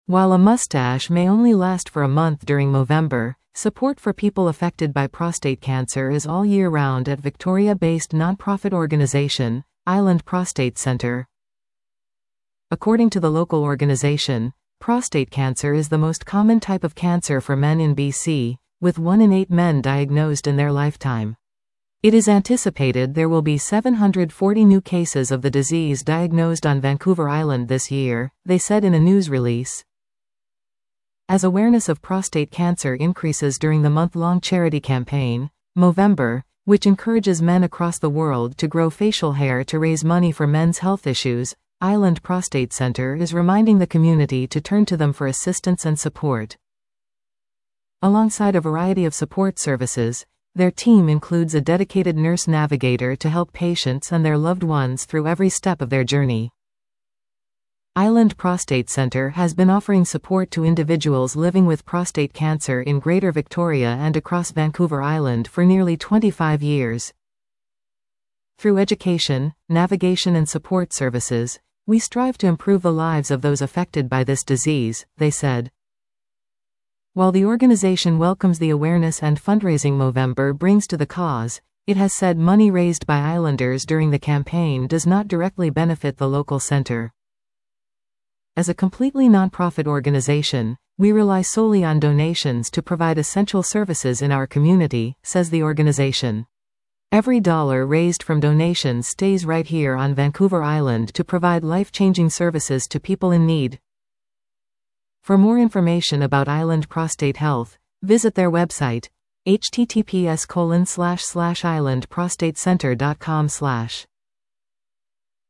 While a mustache may only last for a month during Movember, support for people affected by prostate cancer is all year round at Victoria-based nonprofit organization, Island Prostate Centre. According to the local organization, prostate cancer is the most common type of cancer for men in BC, with 1 in 8 men diagnosed in their lifetime. It is anticipated there will be 740 new cases of the disease diagnosed on Vancouver Island this year, they said in a news release. As awareness of prostate cancer increases during the month-long charity campaign, Movember, which encourages men across the world to grow facial hair to raise money for men's health issues, Island Prostate Centre is reminding the community to turn to them for assistance and support. Alongside a variety of support services, their team includes a dedicated nurse navigator to help patients and their loved ones through every step of their journey. Island Prostate Centre has been offering support to individuals living with prostate cancer in Greater Victoria and across Vancouver Island for nearly 25 years. Through education, navigation and support services, we strive to improve the lives of those affected by this disease, they said. While the organization welcomes the awareness and fundraising Movember brings to the cause, it has said money raised by Islanders during the campaign does not directly benefit the local centre. As a completely nonprofit organization, we rely solely on donations to provide essential services in our community, says the organization. Every dollar raised from donations stays right here on Vancouver Island to provide life-changing services to people in need. For more information about Island Prostate Health, visit their website, https://islandprostatecentre.com/.